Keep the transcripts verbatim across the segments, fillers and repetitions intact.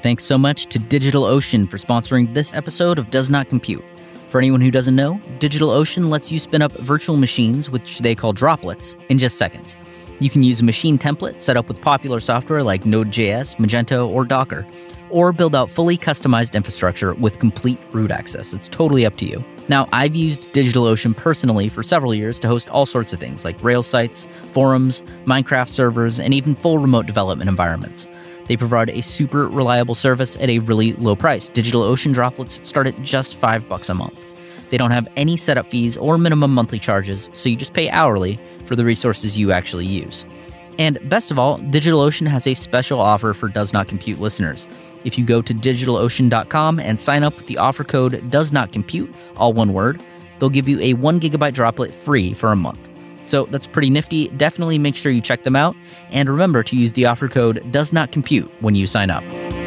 Thanks so much to DigitalOcean for sponsoring this episode of Does Not Compute. For anyone who doesn't know, DigitalOcean lets you spin up virtual machines, which they call droplets, in just seconds. You can use a machine template set up with popular software like Node.js, Magento, or Docker, or build out fully customized infrastructure with complete root access. It's totally up to you. Now, I've used DigitalOcean personally for several years to host all sorts of things like Rails sites, forums, Minecraft servers, and even full remote development environments. They provide a super reliable service at a really low price. DigitalOcean droplets start at just five bucks a month. They don't have any setup fees or minimum monthly charges, so you just pay hourly for the resources you actually use. And best of all, DigitalOcean has a special offer for Does Not Compute listeners. If you go to DigitalOcean dot com and sign up with the offer code Does Not Compute, all one word, they'll give you a one gigabyte droplet free for a month. So that's pretty nifty. Definitely make sure you check them out. And remember to use the offer code Does Not Compute when you sign up.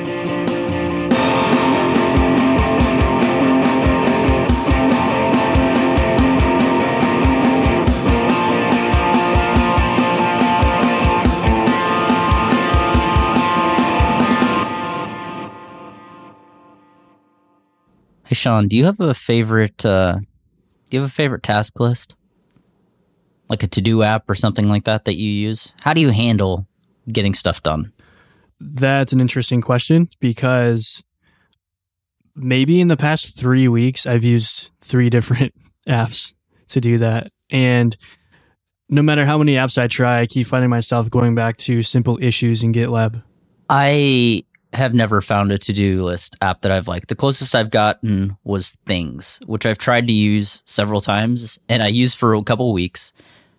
Hey, Sean, do you have a favorite, uh, do you have a favorite task list? Like a to-do app or something like that that you use? How do you handle getting stuff done? That's an interesting question because maybe in the past three weeks, I've used three different apps to do that. And no matter how many apps I try, I keep finding myself going back to Simple Issues in GitLab. I have never found a to-do list app that I've liked. The closest I've gotten was Things, which I've tried to use several times, and I used for a couple weeks,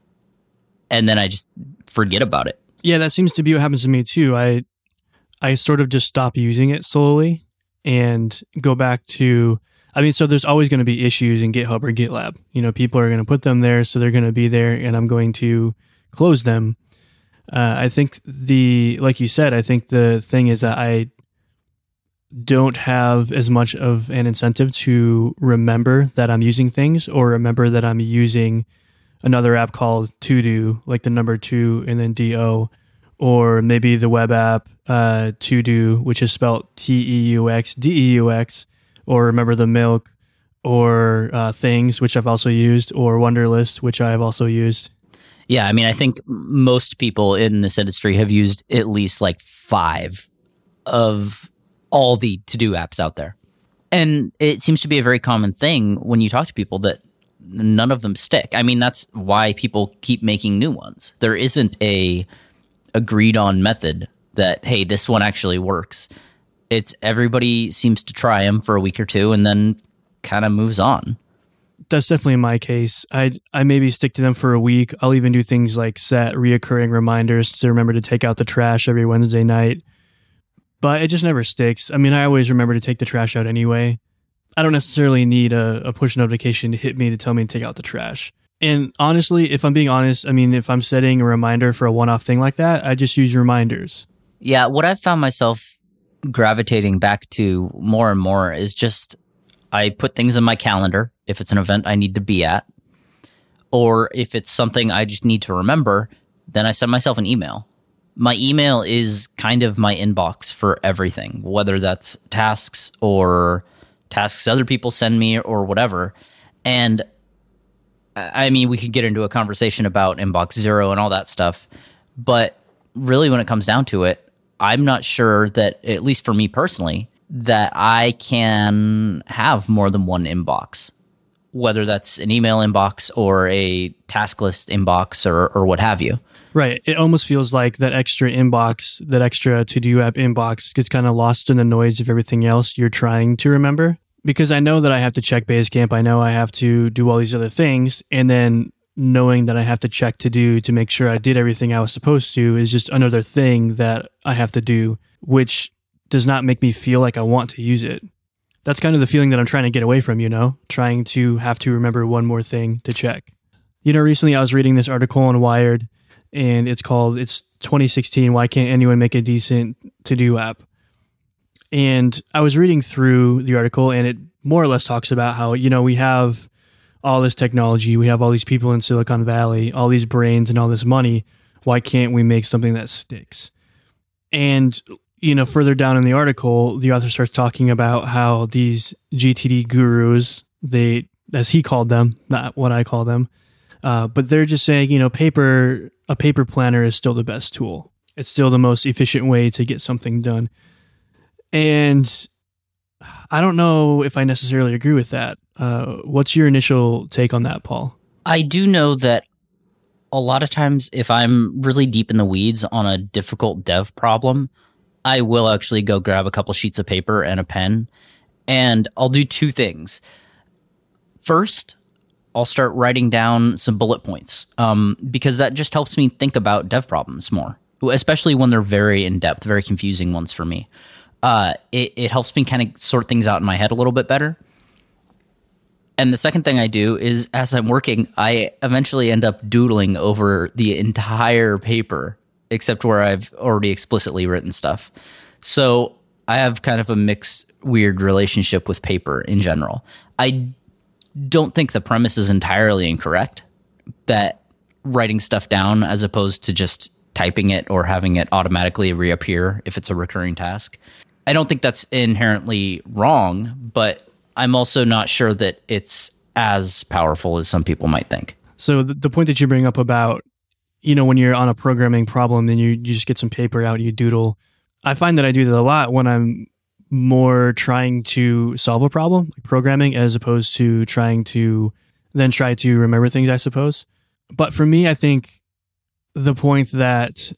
and then I just forget about it. Yeah, that seems to be what happens to me too. I I sort of just stop using it slowly and go back to, I mean, so there's always going to be issues in GitHub or GitLab. You know, people are going to put them there, so they're going to be there, and I'm going to close them. Uh, I think the, like you said, I think the thing is that I don't have as much of an incentive to remember that I'm using things or remember that I'm using another app called To-Do, like the number two and then D O, or maybe the web app uh, To-Do, which is spelled T E U X, D E U X, or remember the Milk, or uh, Things, which I've also used, or Wunderlist, which I've also used. Yeah, I mean, I think most people in this industry have used at least like five of all the to-do apps out there. And it seems to be a very common thing when you talk to people that none of them stick. I mean, that's why people keep making new ones. There isn't a agreed on method that, hey, this one actually works. It's everybody seems to try them for a week or two and then kind of moves on. That's definitely my case. I I maybe stick to them for a week. I'll even do things like set reoccurring reminders to remember to take out the trash every Wednesday night. But it just never sticks. I mean, I always remember to take the trash out anyway. I don't necessarily need a, a push notification to hit me to tell me to take out the trash. And honestly, if I'm being honest, I mean, if I'm setting a reminder for a one-off thing like that, I just use reminders. Yeah, what I've found myself gravitating back to more and more is just I put things in my calendar if it's an event I need to be at, or if it's something I just need to remember, then I send myself an email. My email is kind of my inbox for everything, whether that's tasks or tasks other people send me or whatever. And I mean, we could get into a conversation about inbox zero and all that stuff, but really when it comes down to it, I'm not sure that, at least for me personally, that I can have more than one inbox, whether that's an email inbox or a task list inbox or, or what have you. Right. It almost feels like that extra inbox, that extra to-do app inbox gets kind of lost in the noise of everything else you're trying to remember. Because I know that I have to check Basecamp. I know I have to do all these other things. And then knowing that I have to check to do to make sure I did everything I was supposed to is just another thing that I have to do, which does not make me feel like I want to use it. That's kind of the feeling that I'm trying to get away from, you know, trying to have to remember one more thing to check. You know, recently I was reading this article on Wired, and it's called, it's twenty sixteen, Why Can't Anyone Make a Decent To-Do App? And I was reading through the article, and it more or less talks about how, you know, we have all this technology, we have all these people in Silicon Valley, all these brains and all this money. Why can't we make something that sticks? And you know, further down in the article, the author starts talking about how these G T D gurus, they, as he called them, not what I call them, uh, but they're just saying, you know, paper, a paper planner is still the best tool. It's still the most efficient way to get something done. And I don't know if I necessarily agree with that. Uh, what's your initial take on that, Paul? I do know that a lot of times if I'm really deep in the weeds on a difficult dev problem, I will actually go grab a couple sheets of paper and a pen, and I'll do two things. First, I'll start writing down some bullet points, um, because that just helps me think about dev problems more, especially when they're very in-depth, very confusing ones for me. Uh, it, it helps me kind of sort things out in my head a little bit better. And the second thing I do is, as I'm working, I eventually end up doodling over the entire paper, except where I've already explicitly written stuff. So I have kind of a mixed, weird relationship with paper in general. I don't think the premise is entirely incorrect, that writing stuff down as opposed to just typing it or having it automatically reappear if it's a recurring task. I don't think that's inherently wrong, but I'm also not sure that it's as powerful as some people might think. So the, the point that you bring up about, you know, when you're on a programming problem, then you, you just get some paper out, you doodle. I find that I do that a lot when I'm more trying to solve a problem, like programming, as opposed to trying to then try to remember things, I suppose. But for me, I think the point that,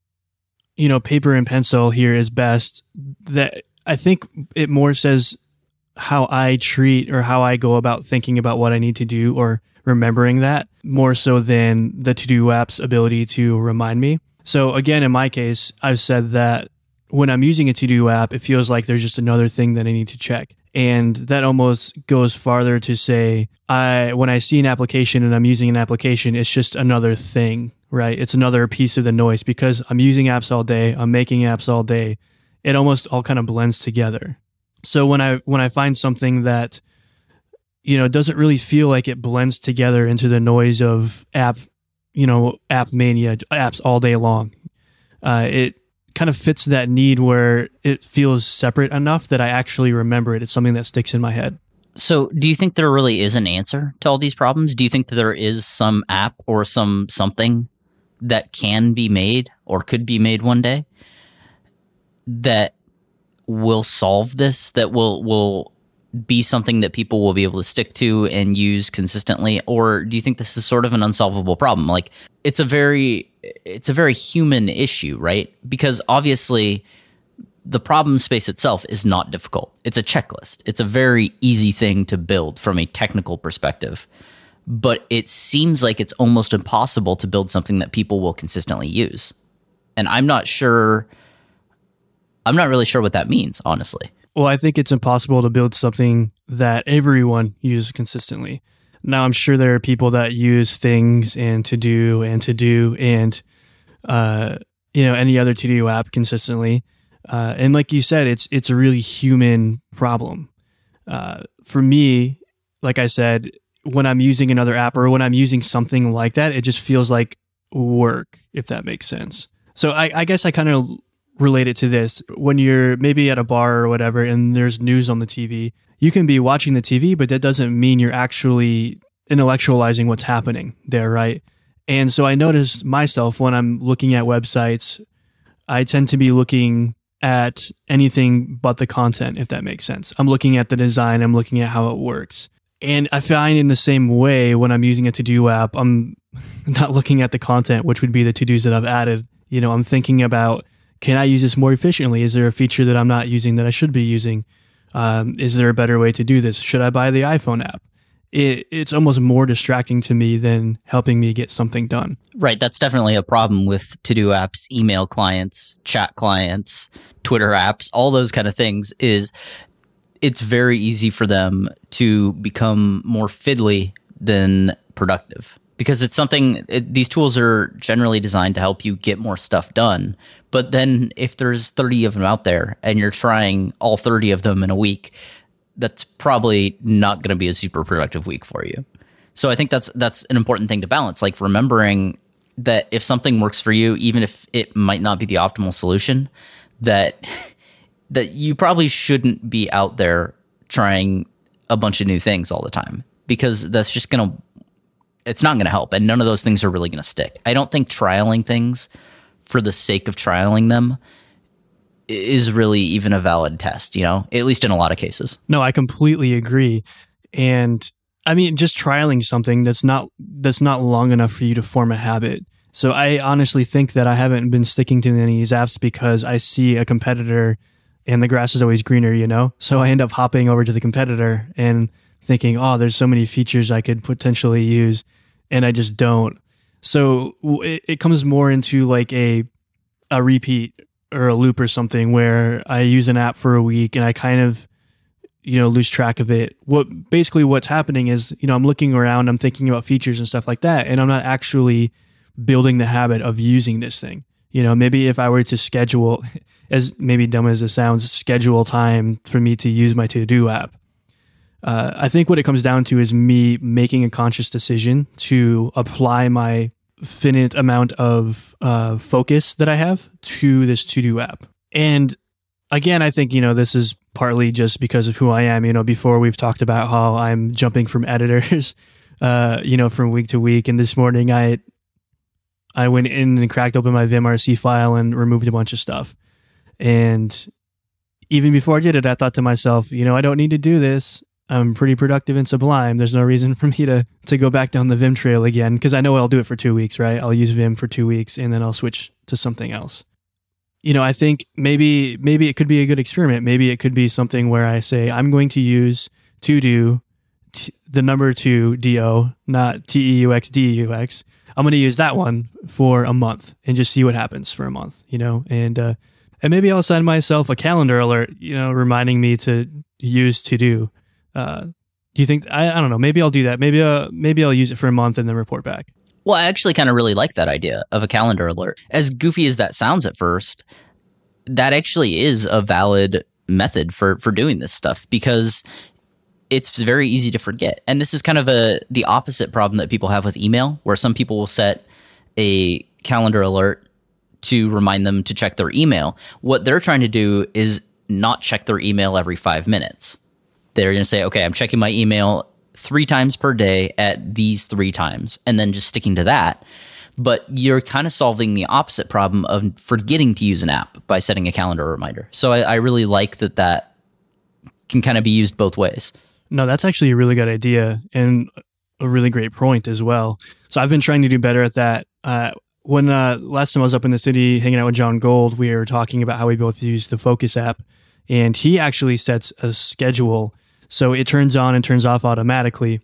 you know, paper and pencil here is best, that I think it more says how I treat or how I go about thinking about what I need to do or remembering that, more so than the To-Do app's ability to remind me. So again, in my case, I've said that when I'm using a To-Do app, it feels like there's just another thing that I need to check. And that almost goes farther to say, I when I see an application and I'm using an application, it's just another thing, right? It's another piece of the noise because I'm using apps all day, I'm making apps all day. It almost all kind of blends together. So when I when I find something that, you know, doesn't really feel like it blends together into the noise of app, you know, app mania, apps all day long, uh, it kind of fits that need where it feels separate enough that I actually remember it. It's something that sticks in my head. So do you think there really is an answer to all these problems? Do you think that there is some app or some something that can be made or could be made one day that will solve this, that will will be something that people will be able to stick to and use consistently? Or do you think this is sort of an unsolvable problem? Like, it's a very it's a very human issue, right? Because obviously the problem space itself is not difficult. It's a checklist. It's a very easy thing to build from a technical perspective. But it seems like it's almost impossible to build something that people will consistently use. And I'm not sure I'm not really sure what that means, honestly. Well, I think it's impossible to build something that everyone uses consistently. Now, I'm sure there are people that use things and to do and to do and, uh, you know, any other to-do app consistently. Uh, and like you said, it's it's a really human problem. Uh, for me, like I said, when I'm using another app or when I'm using something like that, it just feels like work, if that makes sense. So I, I guess I kind of relate it to this. When you're maybe at a bar or whatever and there's news on the T V, you can be watching the T V, but that doesn't mean you're actually intellectualizing what's happening there, right? And so I notice myself when I'm looking at websites, I tend to be looking at anything but the content, if that makes sense. I'm looking at the design, I'm looking at how it works. And I find in the same way when I'm using a to-do app, I'm not looking at the content, which would be the to-dos that I've added. You know, I'm thinking about, can I use this more efficiently? Is there a feature that I'm not using that I should be using? Um, is there a better way to do this? Should I buy the iPhone app? It, it's almost more distracting to me than helping me get something done. Right. That's definitely a problem with to-do apps, email clients, chat clients, Twitter apps, all those kind of things. Is it's very easy for them to become more fiddly than productive. Because it's something, it, these tools are generally designed to help you get more stuff done. But then if there's thirty of them out there and you're trying all thirty of them in a week, that's probably not going to be a super productive week for you. So I think that's that's an important thing to balance, like remembering that if something works for you, even if it might not be the optimal solution, that that you probably shouldn't be out there trying a bunch of new things all the time, because that's just going to, it's not going to help. And none of those things are really going to stick. I don't think trialing things for the sake of trialing them is really even a valid test, you know, at least in a lot of cases. No, I completely agree. And I mean, just trialing something that's not, that's not long enough for you to form a habit. So I honestly think that I haven't been sticking to any of these apps because I see a competitor and the grass is always greener, you know? So I end up hopping over to the competitor and thinking, oh, there's so many features I could potentially use, and I just don't. So it, it comes more into like a a repeat or a loop or something where I use an app for a week and I kind of, you know, lose track of it. What basically what's happening is, you know, I'm looking around, I'm thinking about features and stuff like that, and I'm not actually building the habit of using this thing. You know, maybe if I were to schedule, as maybe dumb as it sounds, schedule time for me to use my to-do app. Uh, I think what it comes down to is me making a conscious decision to apply my finite amount of uh, focus that I have to this to-do app. And again, I think, you know, this is partly just because of who I am. You know, before we've talked about how I'm jumping from editors, uh, you know, from week to week. And this morning I I went in and cracked open my vimrc file and removed a bunch of stuff. And even before I did it, I thought to myself, you know, I don't need to do this. I'm pretty productive in Sublime. There's no reason for me to, to go back down the Vim trail again, because I know I'll do it for two weeks, right? I'll use Vim for two weeks and then I'll switch to something else. You know, I think maybe maybe it could be a good experiment. Maybe it could be something where I say, I'm going to use to do t- the number two D O, not T E U X D E U X. I'm going to use that one for a month and just see what happens for a month, you know, and, uh, and maybe I'll send myself a calendar alert, you know, reminding me to use to do. Uh, do you think, I, I don't know, maybe I'll do that. Maybe, uh, maybe I'll use it for a month and then report back. Well, I actually kind of really like that idea of a calendar alert. As goofy as that sounds at first, that actually is a valid method for, for doing this stuff, because it's very easy to forget. And this is kind of a the opposite problem that people have with email, where some people will set a calendar alert to remind them to check their email. What they're trying to do is not check their email every five minutes. They're going to say, okay, I'm checking my email three times per day at these three times, and then just sticking to that. But you're kind of solving the opposite problem of forgetting to use an app by setting a calendar reminder. So I, I really like that that can kind of be used both ways. No, that's actually a really good idea and a really great point as well. So I've been trying to do better at that. Uh, when uh, last time I was up in the city hanging out with John Gold, we were talking about how we both use the Focus app, and he actually sets a schedule. So it turns on and turns off automatically,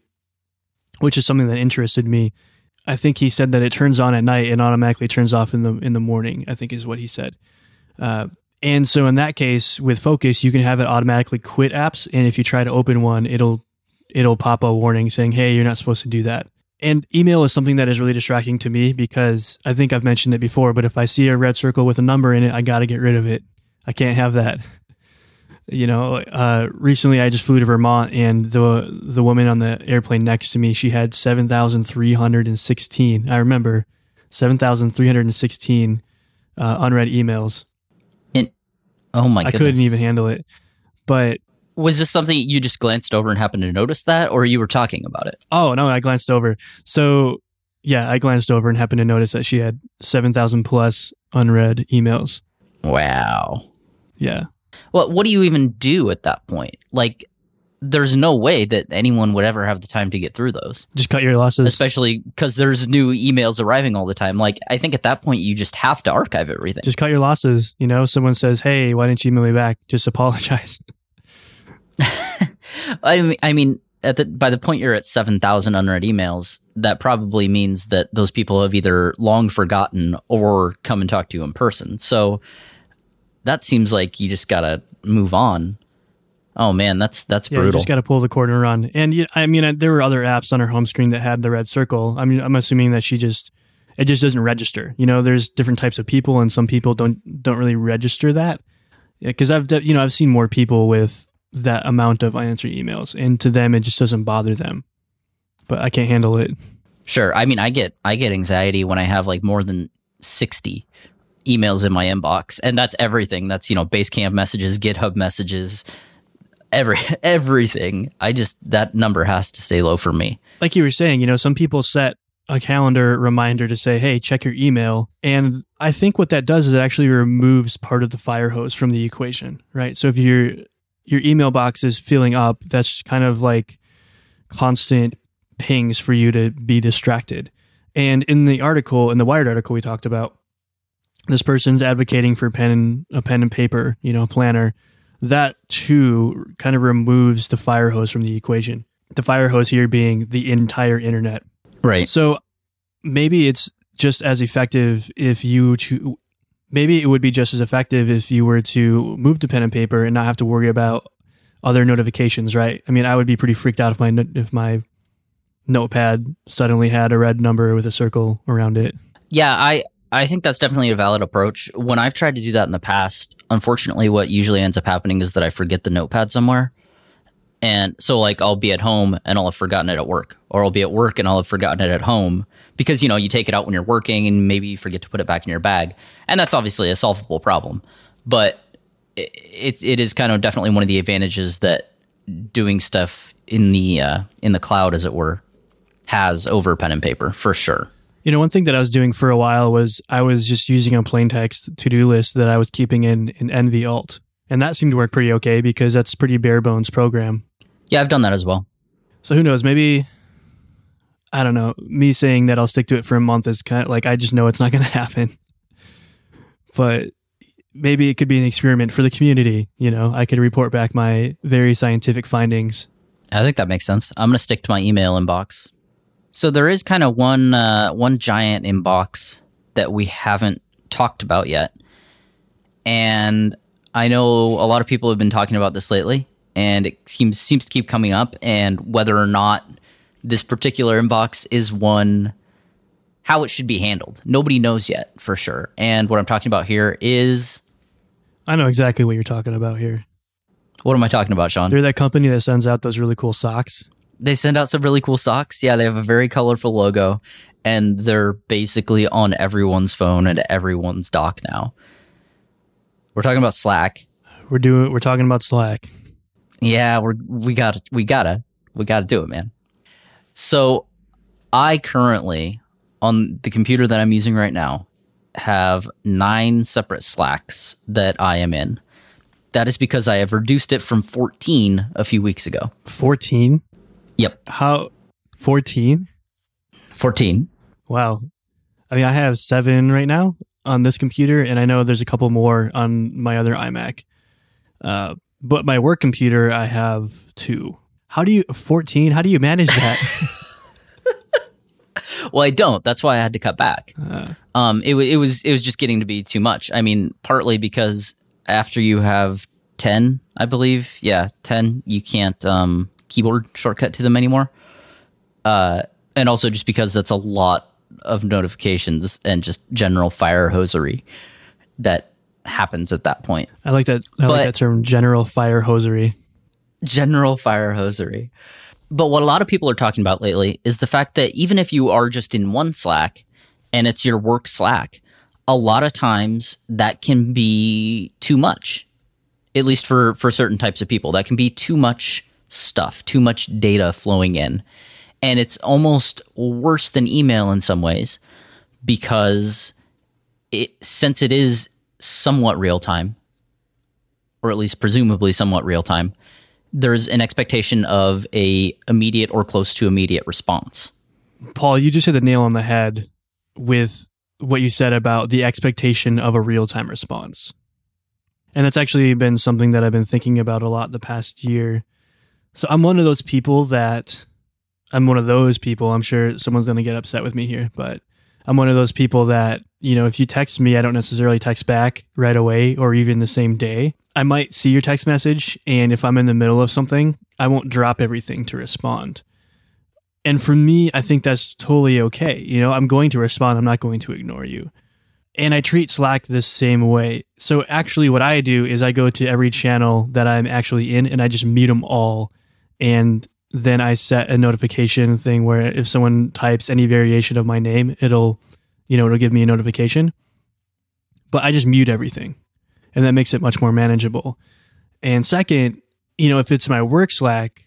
which is something that interested me. I think he said that it turns on at night and automatically turns off in the in the morning, I think is what he said. Uh, and so in that case, with Focus, you can have it automatically quit apps. And if you try to open one, it'll it'll pop a warning saying, hey, you're not supposed to do that. And email is something that is really distracting to me, because I think I've mentioned it before, but if I see a red circle with a number in it, I got to get rid of it. I can't have that. You know, uh, recently I just flew to Vermont, and the the woman on the airplane next to me, she had seven thousand three hundred sixteen. I remember seven thousand three hundred sixteen uh, unread emails. And oh my I goodness. couldn't even handle it. But was this something you just glanced over and happened to notice that, or you were talking about it? Oh, no, I glanced over. So yeah, I glanced over and happened to notice that she had seven thousand plus unread emails. Wow. Yeah. Well, what do you even do at that point? Like, there's no way that anyone would ever have the time to get through those. Just cut your losses. Especially because there's new emails arriving all the time. Like, I think at that point, you just have to archive everything. Just cut your losses. You know, someone says, hey, why didn't you email me back? Just apologize. I mean, I mean, at the by the point you're at seven thousand unread emails, that probably means that those people have either long forgotten or come and talk to you in person. So that seems like you just got to move on. Oh man, that's that's yeah, brutal. You just got to pull the cord and run. And yeah, I mean, there were other apps on her home screen that had the red circle. I mean, I'm assuming that she just it just doesn't register. You know, there's different types of people, and some people don't don't really register that. Yeah, because I've you know I've seen more people with that amount of unanswered emails, and to them it just doesn't bother them. But I can't handle it. Sure, I mean, I get I get anxiety when I have like more than sixty emails in my inbox, and that's everything. That's, you know, Basecamp messages, GitHub messages, every everything. I just, that number has to stay low for me. Like you were saying, you know, some people set a calendar reminder to say, hey, check your email. And I think what that does is it actually removes part of the fire hose from the equation, right? So if your your email box is filling up, that's kind of like constant pings for you to be distracted. And in the article, in the Wired article we talked about, this person's advocating for pen and a pen and paper, you know, planner. That too kind of removes the fire hose from the equation. The fire hose here being the entire internet. Right. So maybe it's just as effective if you to, maybe it would be just as effective if you were to move to pen and paper and not have to worry about other notifications, right? I mean, I would be pretty freaked out if my if my notepad suddenly had a red number with a circle around it. Yeah, I I think that's definitely a valid approach. When I've tried to do that in the past, unfortunately, what usually ends up happening is that I forget the notepad somewhere. And so, like, I'll be at home and I'll have forgotten it at work, or I'll be at work and I'll have forgotten it at home because, you know, you take it out when you're working and maybe you forget to put it back in your bag. And that's obviously a solvable problem. But it, it, it is kind of definitely one of the advantages that doing stuff in the uh, in the cloud, as it were, has over pen and paper, for sure. You know, one thing that I was doing for a while was I was just using a plain text to-do list that I was keeping in, in N V Alt. And that seemed to work pretty okay because that's a pretty bare bones program. Yeah, I've done that as well. So who knows? Maybe, I don't know, me saying that I'll stick to it for a month is kind of like, I just know it's not going to happen. But maybe it could be an experiment for the community. You know, I could report back my very scientific findings. I think that makes sense. I'm going to stick to my email inbox. So there is kind of one uh, one giant inbox that we haven't talked about yet. And I know a lot of people have been talking about this lately, and it seems seems to keep coming up. And whether or not this particular inbox is one, how it should be handled, nobody knows yet for sure. And what I'm talking about here is... I know exactly what you're talking about here. What am I talking about, Sean? They're that company that sends out those really cool socks. They send out some really cool socks. Yeah, they have a very colorful logo, and they're basically on everyone's phone and everyone's dock now. We're talking about Slack. We're doing. We're talking about Slack. Yeah, we're we got we gotta we gotta do it, man. So, I currently, on the computer that I'm using right now, have nine separate Slacks that I am in. That is because I have reduced it from fourteen a few weeks ago. fourteen? Yep. How? fourteen? fourteen. Wow. I mean, I have seven right now on this computer, and I know there's a couple more on my other iMac. Uh, but my work computer, I have two. How do you, fourteen? How do you manage that? Well, I don't. That's why I had to cut back. Uh, Um, it, w- it was it was just getting to be too much. I mean, partly because after you have ten, I believe, yeah, ten, you can't um, keyboard shortcut to them anymore. Uh, and also just because that's a lot of notifications and just general fire hosiery that happens at that point. I like that. I But- like that term, general fire hosiery. General fire hosiery. But what a lot of people are talking about lately is the fact that even if you are just in one Slack and it's your work Slack, a lot of times that can be too much, at least for, for certain types of people. That can be too much stuff, too much data flowing in. And it's almost worse than email in some ways because it, since it is somewhat real time, or at least presumably somewhat real time, there's an expectation of a immediate or close to immediate response. Paul, you just hit the nail on the head with what you said about the expectation of a real-time response. And that's actually been something that I've been thinking about a lot the past year. So I'm one of those people that, I'm one of those people, I'm sure someone's going to get upset with me here, but I'm one of those people that, you know, if you text me, I don't necessarily text back right away or even the same day. I might see your text message, and if I'm in the middle of something, I won't drop everything to respond. And for me, I think that's totally okay. You know, I'm going to respond. I'm not going to ignore you. And I treat Slack the same way. So actually what I do is I go to every channel that I'm actually in and I just mute them all. And then I set a notification thing where if someone types any variation of my name, it'll, you know, it'll give me a notification. but I just mute everything, and that makes it much more manageable. And second, you know, if it's my work Slack,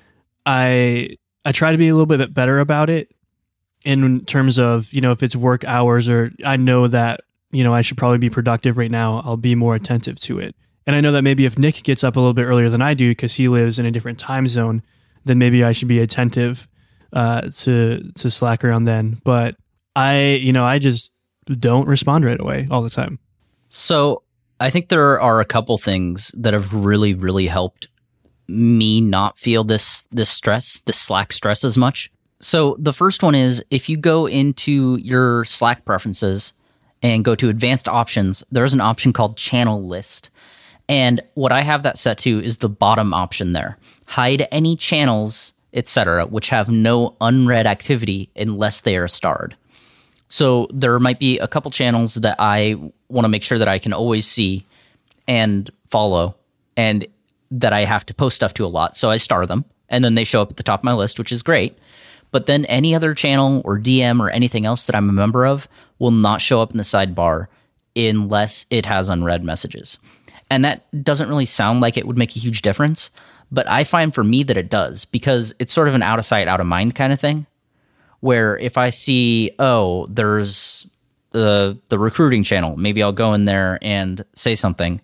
I I try to be a little bit better about it in terms of, you know, if it's work hours or I know that, you know, I should probably be productive right now, I'll be more attentive to it. And I know that maybe if Nick gets up a little bit earlier than I do because he lives in a different time zone, then maybe I should be attentive uh, to to Slack around then. But I, you know, I just don't respond right away all the time. So I think there are a couple things that have really, really helped me not feel this this stress, this Slack stress as much. So the first one is if you go into your Slack preferences and go to advanced options, there's an option called channel list. And what I have that set to is the bottom option there. Hide any channels, et cetera, which have no unread activity unless they are starred. So there might be a couple channels that I want to make sure that I can always see and follow and that I have to post stuff to a lot. So I star them and then they show up at the top of my list, which is great. But then any other channel or D M or anything else that I'm a member of will not show up in the sidebar unless it has unread messages. And that doesn't really sound like it would make a huge difference, but I find for me that it does because it's sort of an out of sight, out of mind kind of thing. Where if I see, oh, there's the the recruiting channel, maybe I'll go in there and say something.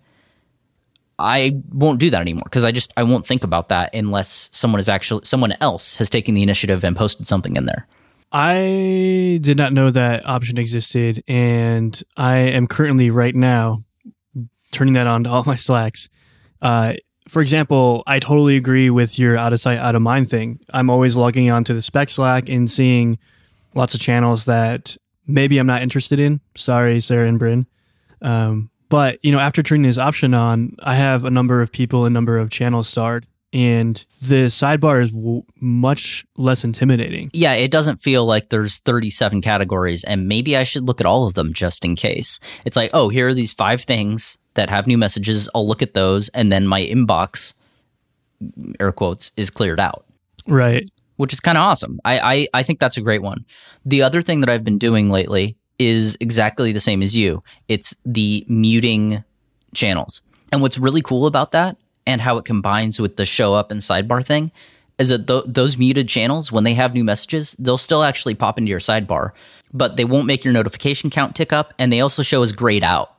I won't do that anymore because I just I won't think about that unless someone is actually someone else has taken the initiative and posted something in there. I did not know that option existed, and I am currently right now turning that on to all my Slacks. Uh, for example, I totally agree with your out of sight, out of mind thing. I'm always logging on to the spec Slack and seeing lots of channels that maybe I'm not interested in. Sorry, Sarah and Bryn. Um, but, you know, after turning this option on, I have a number of people, a number of channels starred, and the sidebar is w- much less intimidating. Yeah, it doesn't feel like there's thirty-seven categories, and maybe I should look at all of them just in case. It's like, oh, here are these five things that have new messages. I'll look at those, and then my inbox, air quotes, is cleared out. Right. Which is kind of awesome. I, I I think that's a great one. The other thing that I've been doing lately is exactly the same as you. It's the muting channels. And what's really cool about that and how it combines with the show up and sidebar thing is that th- those muted channels, when they have new messages, they'll still actually pop into your sidebar, but they won't make your notification count tick up, and they also show as grayed out.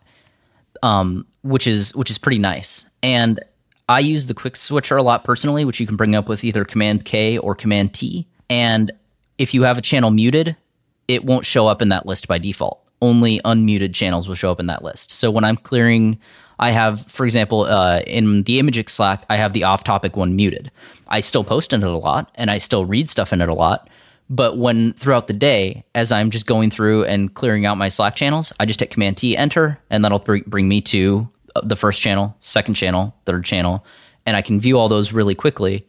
Um, which is which is pretty nice. And I use the quick switcher a lot personally, which you can bring up with either Command K or Command T. And if you have a channel muted, it won't show up in that list by default. Only unmuted channels will show up in that list. So when I'm clearing, I have, for example, uh, in the Imagix Slack, I have the off-topic one muted. I still post in it a lot, and I still read stuff in it a lot. But when throughout the day, as I'm just going through and clearing out my Slack channels, I just hit Command T, enter, and that'll br- bring me to the first channel, second channel, third channel, and I can view all those really quickly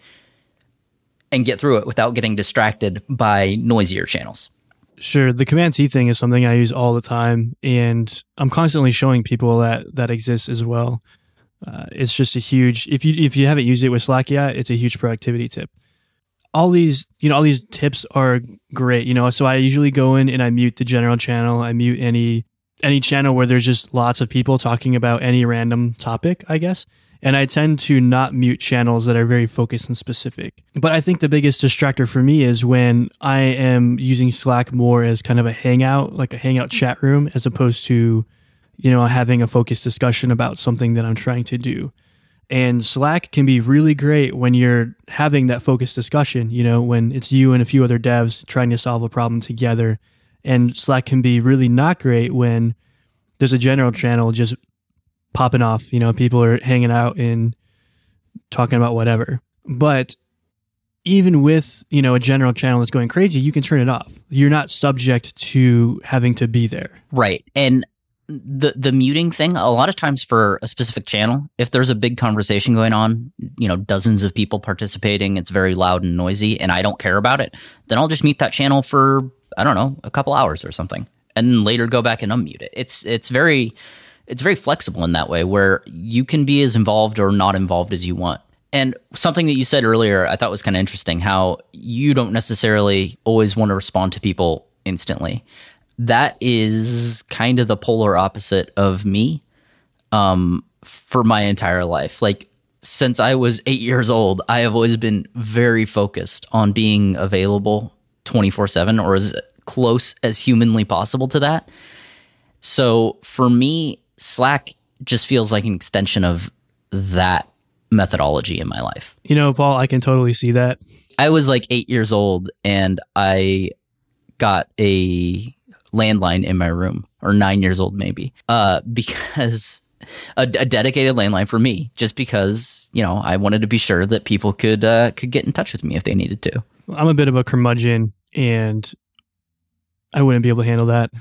and get through it without getting distracted by noisier channels. Sure. The Command T thing is something I use all the time, and I'm constantly showing people that that exists as well. Uh, it's just a huge, if you if you haven't used it with Slack yet, it's a huge productivity tip. All these, you know, all these tips are great, you know, so I usually go in and I mute the general channel. I mute any any channel where there's just lots of people talking about any random topic, I guess. And I tend to not mute channels that are very focused and specific. But I think the biggest distractor for me is when I am using Slack more as kind of a hangout, like a hangout chat room, as opposed to, you know, having a focused discussion about something that I'm trying to do. And Slack can be really great when you're having that focused discussion, you know, when it's you and a few other devs trying to solve a problem together. And Slack can be really not great when there's a general channel just popping off, you know, people are hanging out and talking about whatever. But even with, you know, a general channel that's going crazy, you can turn it off. You're not subject to having to be there. Right. And the the muting thing, a lot of times for a specific channel, if there's a big conversation going on, you know, dozens of people participating, it's very loud and noisy, and I don't care about it, then I'll just mute that channel for, I don't know, a couple hours or something, and then later go back and unmute it. It's it's very it's very flexible in that way, where you can be as involved or not involved as you want. And something that you said earlier, I thought was kind of interesting, how you don't necessarily always want to respond to people instantly. that is kind of the polar opposite of me um, for my entire life. Like, since I was eight years old, I have always been very focused on being available twenty-four seven, or as close as humanly possible to that. So for me, Slack just feels like an extension of that methodology in my life. You know, Paul, I can totally see that. I was like eight years old and I got a landline in my room, or nine years old maybe, uh, because a, a dedicated landline for me, just because, you know, I wanted to be sure that people could uh, could get in touch with me if they needed to. I'm a bit of a curmudgeon and I wouldn't be able to handle that.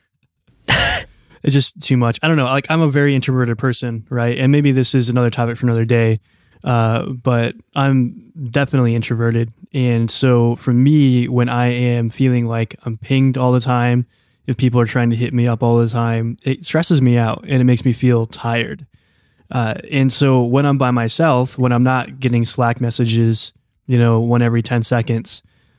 It's just too much. I don't know. Like, I'm a very introverted person, right? And maybe this is another topic for another day. Uh, but I'm definitely introverted. And so for me, when I am feeling like I'm pinged all the time, if people are trying to hit me up all the time, it stresses me out and it makes me feel tired. Uh, and so when I'm by myself, when I'm not getting Slack messages, you know, one every ten seconds,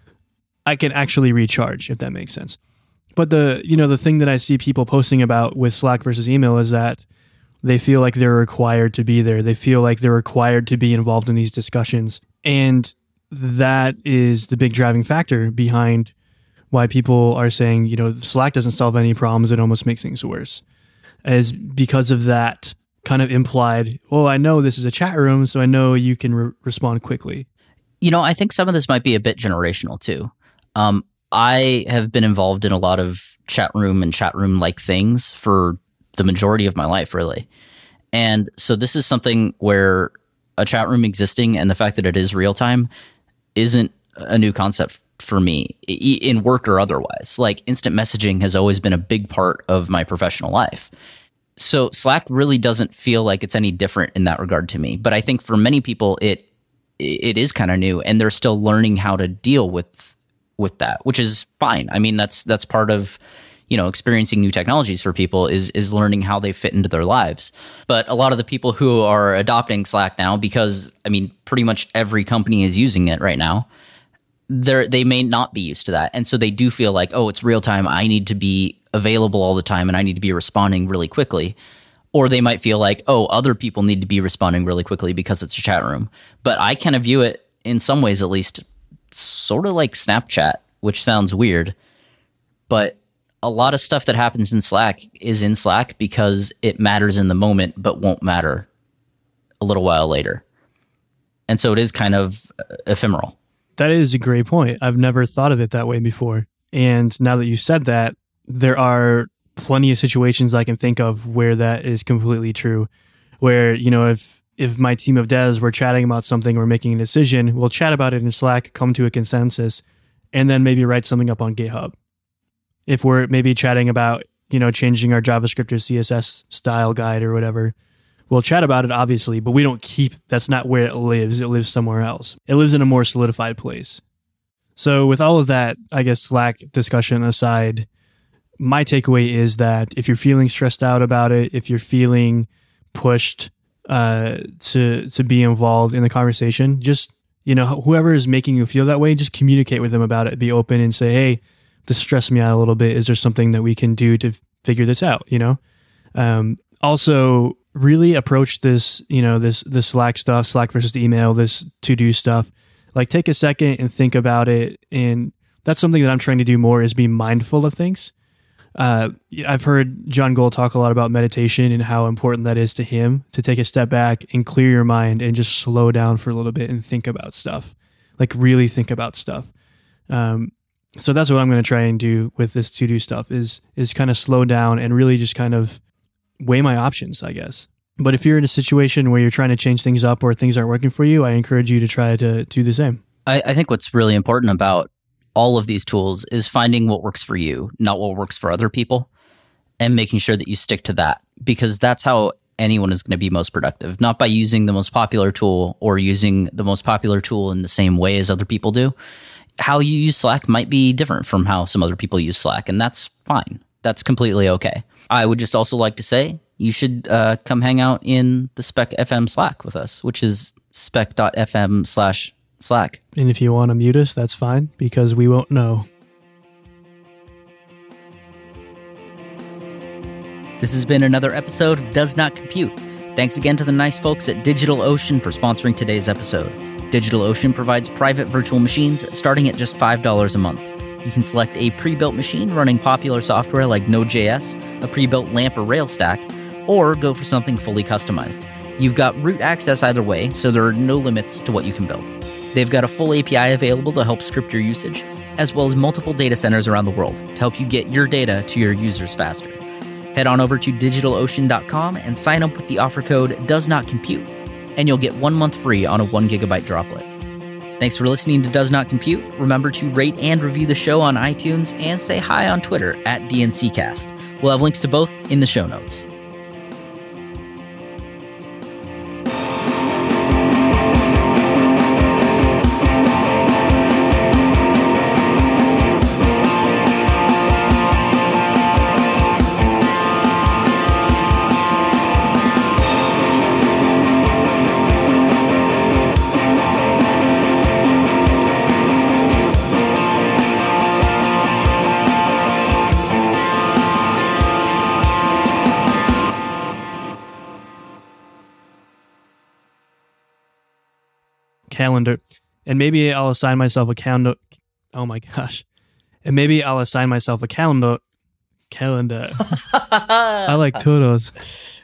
I can actually recharge, if that makes sense. But the, you know, the thing that I see people posting about with Slack versus email is that they feel like they're required to be there. They feel like they're required to be involved in these discussions. And that is the big driving factor behind why people are saying, you know, Slack doesn't solve any problems. It almost makes things worse. Is because of that kind of implied, well, I know this is a chat room, so I know you can re- respond quickly. You know, I think some of this might be a bit generational too. Um, I have been involved in a lot of chat room and chat room like things for the majority of my life, really. And so this is something where a chat room existing and the fact that it is real time isn't a new concept for me, in work or otherwise. Like, instant messaging has always been a big part of my professional life. So Slack really doesn't feel like it's any different in that regard to me. But I think for many people, it it is kind of new, and they're still learning how to deal with with that, which is fine. I mean, that's that's part of, you know, experiencing new technologies for people is is learning how they fit into their lives. But a lot of the people who are adopting Slack now, because I mean, pretty much every company is using it right now, they they may not be used to that, and so they do feel like, oh, it's real time. I need to be available all the time, and I need to be responding really quickly. Or they might feel like, oh, other people need to be responding really quickly because it's a chat room. But I kind of view it, in some ways at least, sort of like Snapchat, which sounds weird, but a lot of stuff that happens in Slack is in Slack because it matters in the moment, but won't matter a little while later. And so it is kind of ephemeral. That is a great point. I've never thought of it that way before. And now that you said that, there are plenty of situations I can think of where that is completely true. Where, you know, if if my team of devs were chatting about something or making a decision, we'll chat about it in Slack, come to a consensus, and then maybe write something up on GitHub. If we're maybe chatting about, you know, changing our JavaScript or C S S style guide or whatever, we'll chat about it, obviously, but we don't keep, that's not where it lives. It lives somewhere else. It lives in a more solidified place. So with all of that, I guess, Slack discussion aside, my takeaway is that if you're feeling stressed out about it, if you're feeling pushed uh, to to be involved in the conversation, just, you know, whoever is making you feel that way, just communicate with them about it. Be open and say, hey, this stressed me out a little bit. Is there something that we can do to figure this out? You know, um, also really approach this, you know, this this Slack stuff, Slack versus email, this to-do stuff. Like, take a second and think about it. And that's something that I'm trying to do more, is be mindful of things. Uh, I've heard John Gold talk a lot about meditation and how important that is to him, to take a step back and clear your mind and just slow down for a little bit and think about stuff, like really think about stuff. Um, so that's what I'm going to try and do with this to-do stuff is, is kind of slow down and really just kind of weigh my options, I guess. But if you're in a situation where you're trying to change things up or things aren't working for you, I encourage you to try to do the same. I, I think what's really important about all of these tools is finding what works for you, not what works for other people, and making sure that you stick to that, because that's how anyone is going to be most productive, not by using the most popular tool or using the most popular tool in the same way as other people do. How you use Slack might be different from how some other people use Slack, and that's fine. That's completely okay. I would just also like to say you should uh, come hang out in the Spec F M Slack with us, which is spec.fm slash Slack. And if you want to mute us, that's fine, because we won't know. This has been another episode of Does Not Compute. Thanks again to the nice folks at DigitalOcean for sponsoring today's episode. DigitalOcean provides private virtual machines starting at just five dollars a month. You can select a pre-built machine running popular software like Node.js, a pre-built LAMP or Rails stack, or go for something fully customized. You've got root access either way, so there are no limits to what you can build. They've got a full A P I available to help script your usage, as well as multiple data centers around the world to help you get your data to your users faster. Head on over to DigitalOcean dot com and sign up with the offer code DoesNotCompute, and you'll get one month free on a one gigabyte droplet. Thanks for listening to Does Not Compute. Remember to rate and review the show on iTunes and say hi on Twitter at D N C cast. We'll have links to both in the show notes. Calendar, and maybe I'll assign myself a calendar. Oh my gosh, and maybe I'll assign myself a calendar. Calendar. I like toros.